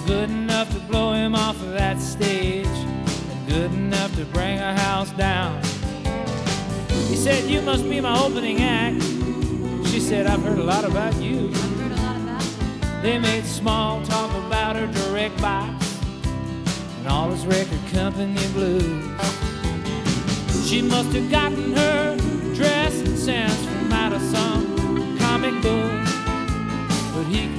good enough to blow him off of that stage, and good enough to bring a house down. He said, you must be my opening act. She said, I've heard a lot about you. They made small talk about her direct box and all his record company blues. She must have gotten her